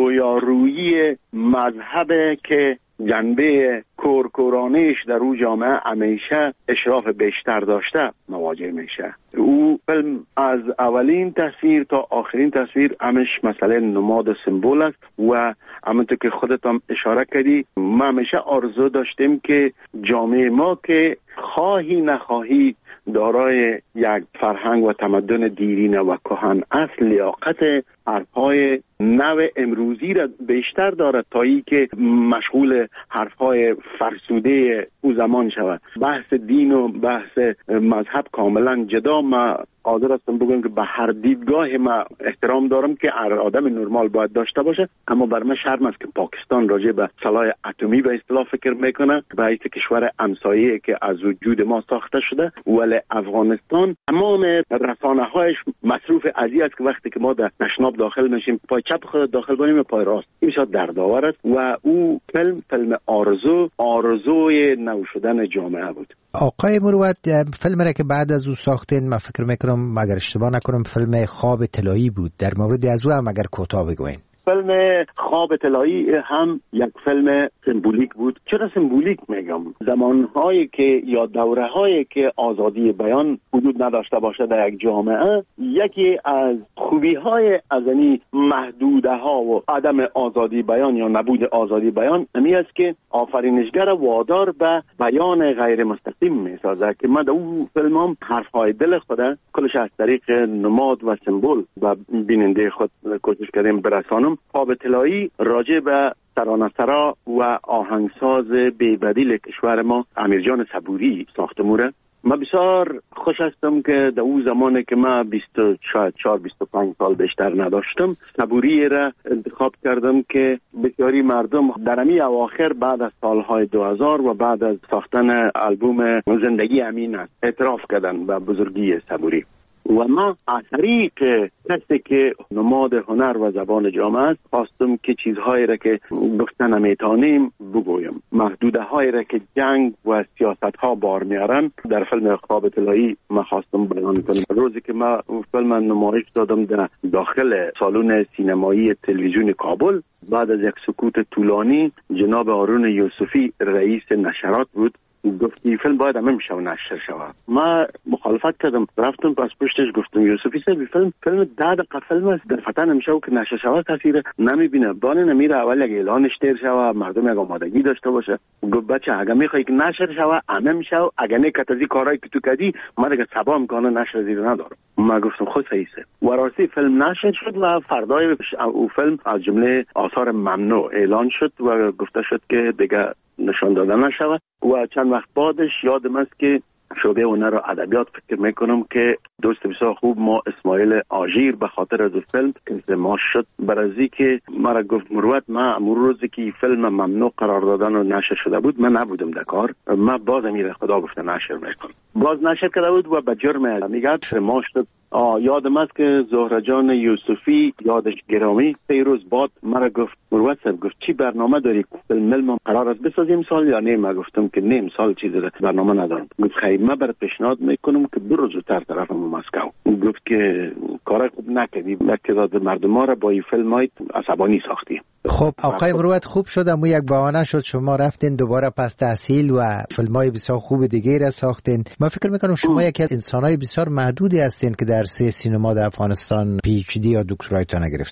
رویارویی مذهب که جنبه کورکورانیش در او جامعه همیشه اشراف بیشتر داشته مواجه میشه. او فیلم از اولین تصویر تا آخرین تصویر همش مسئله نماد و سمبول است و همونطور که خودت هم اشاره کردی ما همیشه آرزو داشتیم که جامعه ما که خواهی نخواهی دارای یک فرهنگ و تمدن دیرینه و کهن اصل لیاقت حرفهای نو امروزی را بیشتر دارد تا ای که مشغول حرفهای فرسوده او زمان شود. بحث دین و بحث مذهب کاملا جدا. ما حاضر هستم بگم که به هر دیدگاه ما احترام دارم که هر آدم نرمال باید داشته باشه، اما بر من شرم است که پاکستان راجع به سلاح اتمی به اصطلاح فکر میکنه به حیث کشور همسایه که از وجود ما ساخته شده، ولی افغانستان تمام رسانه‌هایش مصروف ازی است که وقتی که ما در تشناب داخل میشیم پای چپ خود داخل کنیم پای راست، این شاید دردآور است و او فیلم فیلم آرزو آرزوی نو شدن جامعه بود. آقای مروت، فیلم را که بعد از او ساختین من فکر میکنم اگر اشتباه نکنم فیلم خواب طلایی بود، در مورد از او هم اگر کوتاه بگوین. فیلم خواب طلایی هم یک فیلم سمبولیک بود. چرا سمبولیک میگم؟ زمانهایی که یا دورهایی که آزادی بیان وجود نداشته باشه در یک جامعه، یکی از خوبی‌های از این محدوده ها و عدم آزادی بیان یا نبود آزادی بیان امی است که آفرینشگر وادار به بیان غیر مستقیم میسازه که ما در اون فیلم هم حرفهای دل خود کلش از طریق نماد و سمبول و بیننده خود کوشش کردیم برسانم. خواب طلایی راجع به ترانه‌سرا و آهنگساز بی‌بدیل کشور ما امیرجان صبوری ساخته موره. من بسیار خوش هستم که در اون زمانی که من بیست و چهار بیست و پنج سال بیشتر نداشتم صبوری را انتخاب کردم که بسیاری مردم در امی اواخر بعد از سالهای دو هزار و بعد از ساختن آلبوم زندگی امین اعتراف کردن به بزرگی صبوری و ما از طریق کسی که نماد هنر و زبان جامعه است خواستم که چیزهایی را که گفتن نمیتونیم بگویم، محدوده هایی را که جنگ و سیاست ها بار میارن در فیلم خواب طلایی ما خواستم بیان کنم. روزی که ما فیلم نمایش دادم در داخل سالن سینمایی تلویزیون کابل، بعد از یک سکوت طولانی جناب هارون یوسفی رئیس نشرات بود گفتی فیلم باید همه میشه و نشر شود. ما مخالفت کردم، رفتم پس پشتش گفتم یوسفی صاحب فیلم فیلم ده دقیقه فیلم است، در فتن نمیشه و که نشر شود کسی نمیبینه، بانه نمیره اول یک اعلانش تیر شود مردم یک آمادگی داشته باشه. گفت بچه اگه میخوای که نشر شود همه میشه و اگه نه کتازی کارهایی که تو کردی ما دیگه صبا امکانه نشر زیر ندارم. ما گفتم خود صحیحه و راستی فیلم نشر شد و فردای او فیلم از جمله آثار ممنوع اعلان شد و گفته شد که دیگه نشان داده نشود و چند وقت بعدش یادم است که شعبه هنر و ادبیات فکر میکنم که دوست بسیار خوب ما اسماعیل آژیر به خاطر از فیلم انضمام شد برازی که مرا گفت مروت ما امور روزی که فیلم ممنوع قرار دادن و نشر شده بود من نبودم در کار، ما باز میره خدا گفته نشر میکنم، باز نشر کرده بود و به جرم میگه ما شد. یادم است که زهره جان یوسفی یادش گرامی سه روز بعد مرا گفت مروت صاحب گفت چی برنامه داری فیلم قرار است بسازیم سال یا نه؟ ما گفتم که نه سال چیزی برنامه ندارم. گفت خیر من برات پیشنهاد میکنم که برو زودتر طرف مسکو. گفت که کار خوب نکردی، تعداد مردم ما را با این فیلم های عصبانی ساختی. خب آقای مروت خوب شد امو یک بهانه شد شما رفتین دوباره پس تحصیل و فیلم‌های بسیار خوب دیگه را ساختین. من فکر میکنم شما یکی از انسان‌های بسیار محدودی هستین که در سینما در افغانستان پی اچ دی یا دکترایتون گرفتین.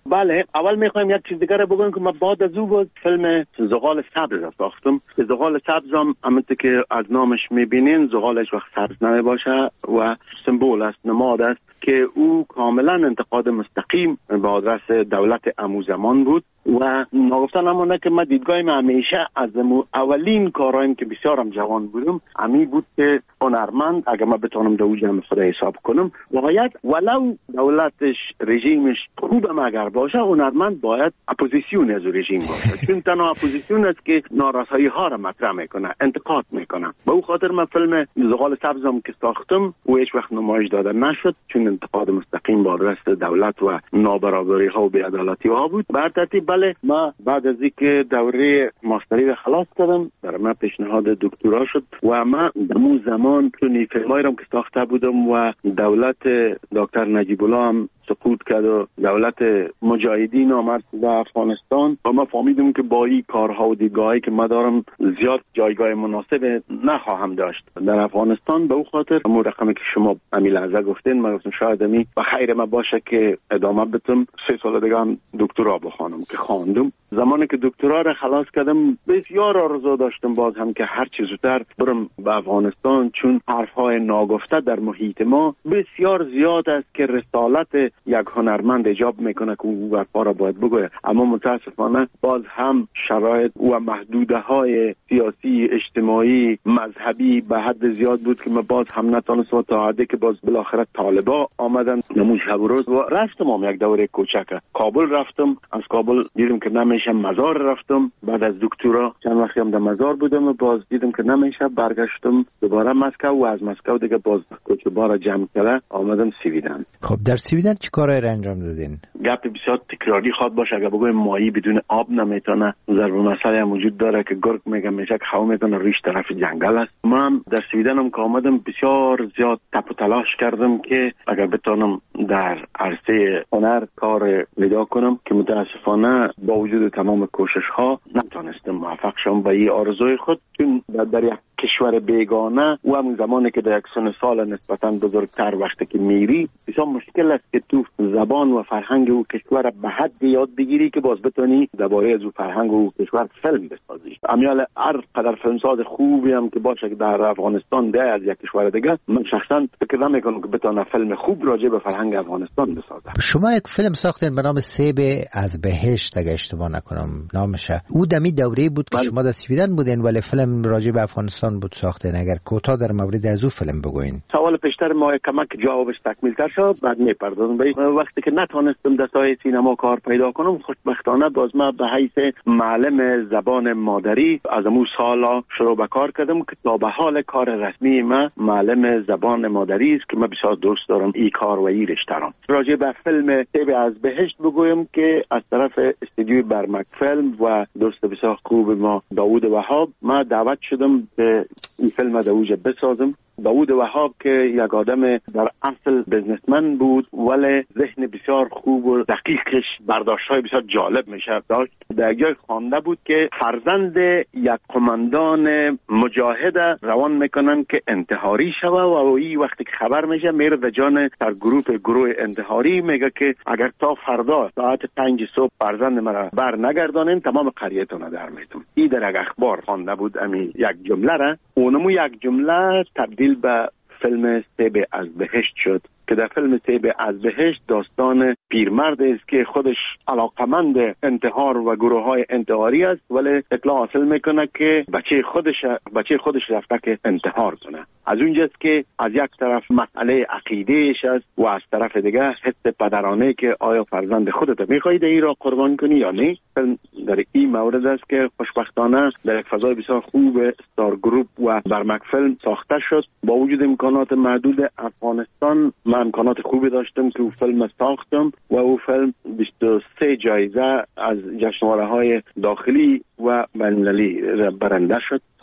بله، اول میخوایم یک چیز دیگر بگم که من بعد از او بود فیلم زغال سبز را ساختم. زغال سبز هم همونطور که از نامش میبینین زغالش وقت سبز نمی باشه و سمبول است، نماد است که او کاملا انتقاد مستقیم به آدرس دولت امو زمان بود و نگفتن همونه که من دیدگاهیم همیشه از اولین کارایم که بسیارم جوان بودم امی بود که هنرمند اگر من بتونم دو جمع خدا حساب کنم باید ولو دولتش رژیمش خوبم اگر باشه هنرمند باید اپوزیسیون از رژیم باشه چون تنها اپوزیسیون است که نارسایی ها را مطرح میکنه، انتقاد میکنه. به او خاطر من فیلم زغال سبزم که ساختم و هیچ وقت نمایش داده نشد چون انتقاد مستقیم با آدرس دولت و نابرابری ها و بی‌عدالتی ها بود. بر ترتیب بله، ما بعد از اینکه دوره ماستری را خلاص کردم برای من پیشنهاد دکترا شد و من در اون زمان چون فیلمایی را که ساخته بودم و دولت دکتر نجیب الله هم سقوط کرد و دولت مجاهدین آمد در افغانستان و ما فهمیدم که با این کارها و دیدگاهی که ما دارم زیاد جایگاه مناسب نخواهم داشت در افغانستان. به او خاطر همون رقمی که شما امی لحظه گفتین من گفتم شاید امی و خیر ما باشه که ادامه بدم سه سال دیگه هم دکترا بخوانم که خواندم. زمانی که دکترا را خلاص کردم بسیار آرزو داشتم باز هم که هر چه زودتر برم به افغانستان چون حرفهای ناگفته در محیط ما بسیار زیاد است که رسالت یک هنرمند ایجاب میکنه که او حرفا را باید بگوید، اما متاسفانه باز هم شرایط و محدوده های سیاسی اجتماعی مذهبی به حد زیاد بود که من باز هم نتونستم تا حدی که باز بالاخره طالبا آمدن نمون شب و روز و رفتم هم یک دوره کوچک کابل رفتم. از کابل دیدم که نمیشه، مزار رفتم. بعد از دکترا چند وقتی هم در مزار بودم و باز دیدم که نمیشه، برگشتم دوباره مسکو و از مسکو دیگه باز کوچه بارا جمع کرده آمدم سویدن. خب در سویدن چی کارایی را انجام دادین؟ گپ بسیار تکراری خواد باشه اگر بگویم ماهی بدون آب نمیتونه. ضرب مسئله هم وجود داره که گرگ میگه میشه که هوا میتونه ریش طرف جنگل است. ما هم در سویدن هم که آمدم بسیار زیاد تپ و تلاش کردم که اگر بتونم در عرصه هنر کار پیدا کنم که متاسفانه با وجود تمام کوشش ها نتونستم موفق شم به این آرزوی خود چون در یک کشور بیگانه و همون زمانی که در یک سن سال نسبتا بزرگتر وقتی که میری بسیار مشکل است که تو زبان و فرهنگ او کشور به حد یاد بگیری که باز بتونی درباره از او فرهنگ و کشور فیلم بسازی. امیال هر قدر فیلمساز خوبی هم که باشه که در افغانستان ده از یک کشور دیگه من شخصا فکر نمیکنم که بتونه فیلم خوب راجع به فرهنگ افغانستان بسازه. شما یک فیلم ساختین به نام سیب از بهشت اگه اشتباه نکنم نامشه. او دمی دوره بود که شما در سویدن بودین ولی فیلم راجع به افغانستان بود ساختین. اگر کوتاه در مورد از او فیلم بگوین. سوال پیشتر ما کمک جوابش تکمیل‌تر شد بعد میپردازم به وقتی که نتونستم در سایه سینما کار پیدا کنم خوشبختانه باز ما به حیث معلم زبان مادری از امو سالا شروع به کار کردم که تا به حال کار رسمی ما معلم زبان مادری است که من بسیار دوست دارم این کار و این رشته را. راجع به فیلم سیب از بهشت بگویم که از طرف استودیوی برمک فیلم و دوست بسیار خوب ما داوود وهاب ما دعوت شدم که این فیلم در اوج بسازم. داوود وهاب که یک آدم در اصل بزنسمن بود ولی ذهن بسیار خوب و دقیقش برداشت‌های بسیار جالب میشه داشت. در جای خوانده بود که فرزند یک قماندان مجاهد روان میکنن که انتحاری شوه و این وقتی که خبر میشه میره در جان در گروه گروه انتحاری میگه که اگر تا فردا ساعت پنج صبح فرزند مرا بر نگردانین تمام قریتون رو در میتون. این در یک اخبار خوانده بود امی یک جمله را اونمو یک جمله تبدیل به فیلم سیب از بهشت شد که در فیلم سیب از بهشت داستان پیرمرد است که خودش علاقمند انتحار و گروه های انتحاری است ولی اطلاع حاصل میکنه که بچه خودش بچه خودش رفته که انتحار کنه. از اونجاست که از یک طرف مسئله عقیدهش است و از طرف دیگه حس پدرانه که آیا فرزند خودت میخوای این را قربان کنی یا نه. فیلم در این مورد است که خوشبختانه در یک فضای بسیار خوب استار گروپ و برمک فیلم ساخته شد. با وجود امکانات محدود افغانستان من امکانات خوبی داشتم که او فیلم ساختم و او فیلم بیست و سه جایزه از جشنواره‌های داخلی و بین‌المللی برنده شد.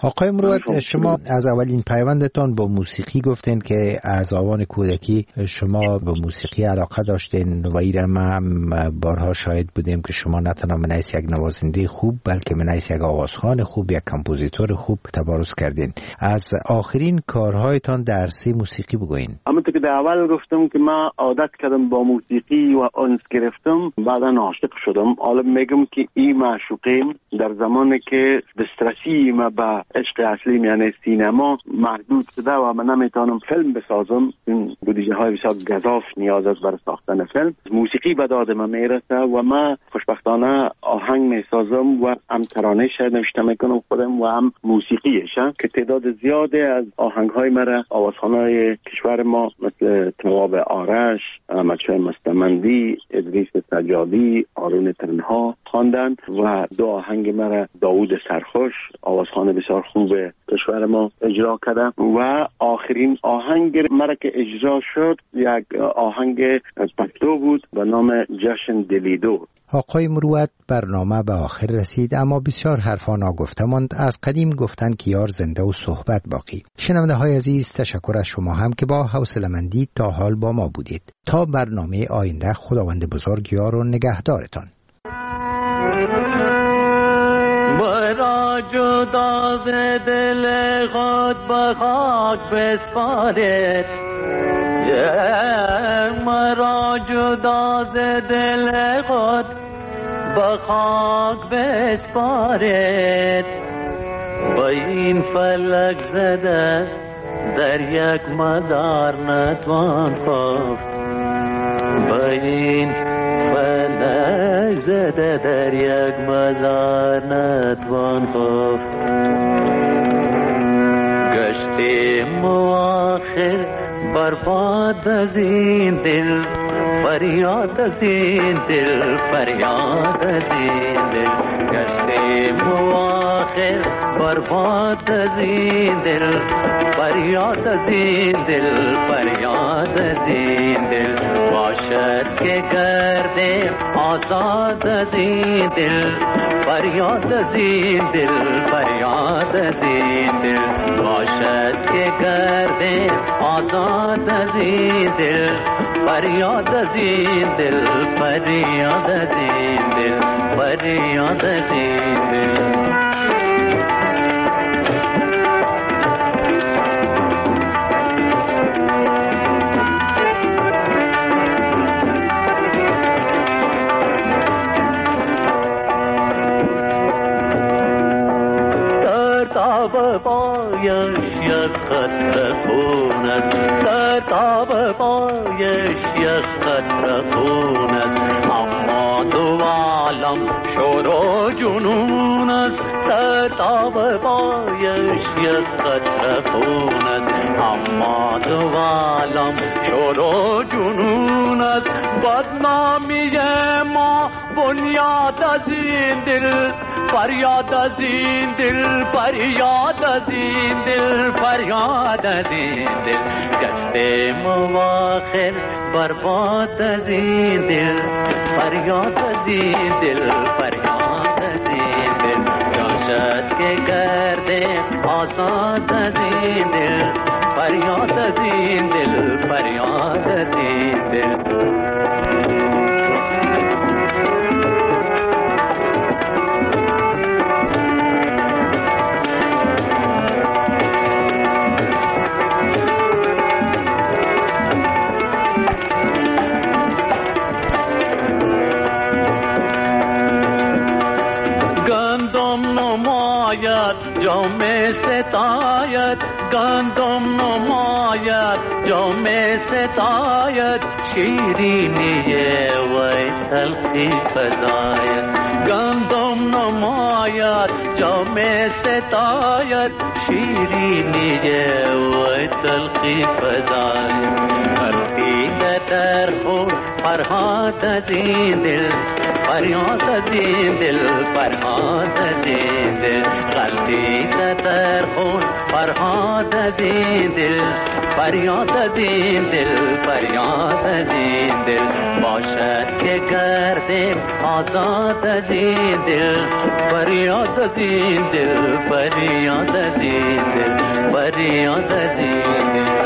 آقای مروت، شما از اولین پیوندتان با موسیقی گفتین که از آوان کودکی شما به موسیقی علاقه داشتین و ایره ما بارها شاهد بودیم که شما نه تنها منیس یک نوازنده خوب بلکه منیس یک آوازخوان خوب، یک کمپوزیتور خوب تبارز کردین. از آخرین کارهایتان در سی موسیقی بگوین. همونطور که در اول گفتم که من عادت کردم با موسیقی و انس گرفتم، بعدا عاشق شدم. حالا میگم که این معشوقیم در زمانی که دسترسی ما به عشق اصلی یعنی سینما محدود شده و من نمیتونم فیلم بسازم، این بودجه های بسیار گزاف نیاز است برای ساختن فیلم، موسیقی به داد من میرسه و من خوشبختانه آهنگ میسازم و هم ترانه شاید نوشته میکنم خودم و هم موسیقیش که تعداد زیاده از آهنگ های مرا آوازخوانای کشور ما مثل تواب آرش، احمد شاه مستمندی، ادریس سجادی، آرون تنها خواندند و دو آهنگ مرا داوود سرخوش آوازخوان بسیار خوب کشور ما اجرا کرده و آخرین آهنگ مرا که اجرا شد یک آهنگ پشتو بود به نام جشن دلیدو. آقای مروت، برنامه به آخر رسید اما بسیار حرفا ناگفته ماند. از قدیم گفتن که یار زنده و صحبت باقی. شنونده های عزیز، تشکر از شما هم که با حوصله‌مندی تا حال با ما بودید. تا برنامه آینده، خداوند بزرگ یار و نگهدارتان. مرا جدا ز دل خود به خاک بسپارید، مرا جدا ز دل خود به خاک بسپارید، با این فلک زده در یک مزار نتوان خفت، با این فلک زده در یک مزار نتوان خفت. گشتیم آخر برباد از این دل، فریاد از این دل، فریاد از این دل. گشتیم آخر برباد از این دل، فریاد از این دل، فریاد از این دل. باشد که گردیم آزاد از این دل، فریاد از این دل، فریاد از این دل. باشد که گردیم آزاد از این دل، فریاد از این دل، فریاد از این دل، فریاد از این دل. سرتاب پایش یک قطره خون است، سرتاب پایش یک قطره خون است، اما دو عالم شور و جنون است. سرتاب پایش یک قطره خون است، اما دو عالم شور و جنون است. بدنامی ما بنیاد از این دل، فریاد از این دل، فریاد از این دل، فریاد از این دل. گشتیم آخر برباد از این دل، فریاد از این دل، فریاد از این دل. جاشد که گردیم آزاد از این دل، فریاد از این دل، فریاد از این دل. جام ستایت گندم نماید، جام ستایت شیرینی وی تلخی فزاید. گندم نماید جام ستایت شیرینی وی تلخی فزاید. هرپیده در خود فرهاد از این دل، فریاد از این دل، فریاد از این دل. غلطی در خون فرهاد فریاد از این دل فریاد از این دل فریاد از این دل باشد که گردیم آزاد از این دل فریاد از این دل فریاد از این دل فریاد از این دل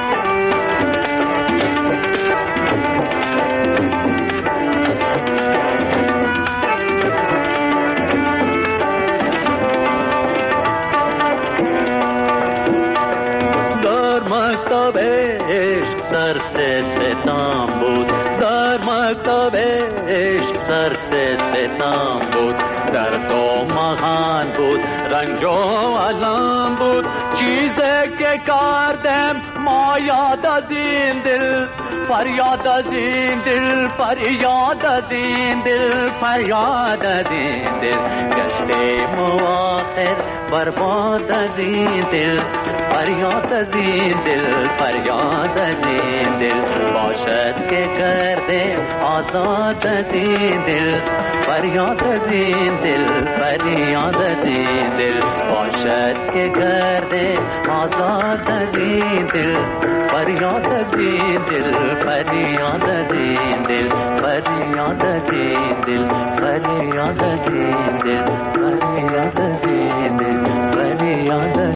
مکتب عشق درس ستم بود در مکتب عشق درس ستم بود در دو مهان بود رنج و علم بود چیزی که کردم ما یاد از این دل فریاد از این دل فریاد از این دل فریاد از این دل گشتیم و آخر برباد از این دل فریاد از این دل فریاد از این دل باشد که کرده آزاد از این دل فریاد از این دل فریاد از این دل باشد که کرده آزاد از این دل فریاد از این دل فریاد از این دل فریاد از این دل فریاد از این دل فریاد از این دل فریاد از